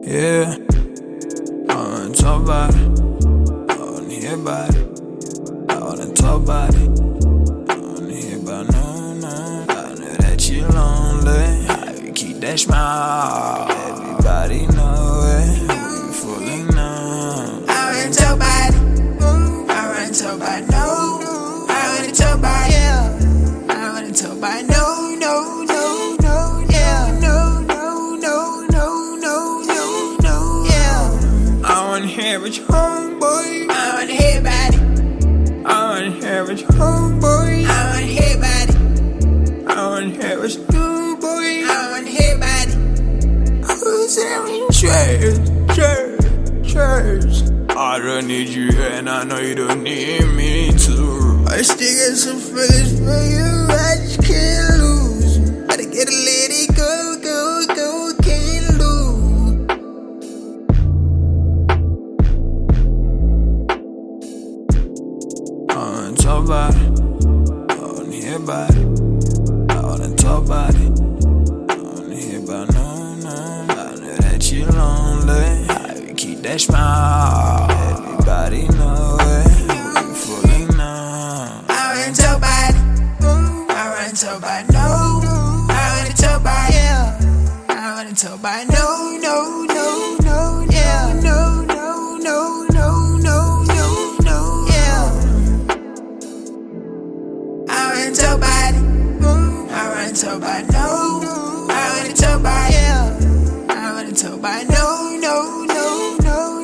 Yeah, I wanna talk about it. I wanna hear about it. I wanna talk about it. I wanna hear about no. I know that you're lonely. How you keep that smile? Everybody know it. You fooling now. I wanna talk about it. I wanna talk about no. I wanna talk about it. I wanna talk about no. Hear what your homeboy. I wanna hear about it. I wanna hear what your homeboy. I wanna hear about it. I wanna hear what your homeboy. I wanna hear about it. Who's in church? I don't need you and I know you don't need me too. I still got some feelings for you, I just can't lose. Gotta get a let it go, can't lose. I wanna talk about it. I wanna hear about it. I wanna talk about it. I wanna hear about no. I know that you're lonely. How you keep that smile? Everybody know it. You fooling now. I wanna talk about it. I wanna talk about no. I wanna talk about it. I wanna talk about no. Talk about it. I wanna talk about no. I wanna talk about it. I wanna talk about no.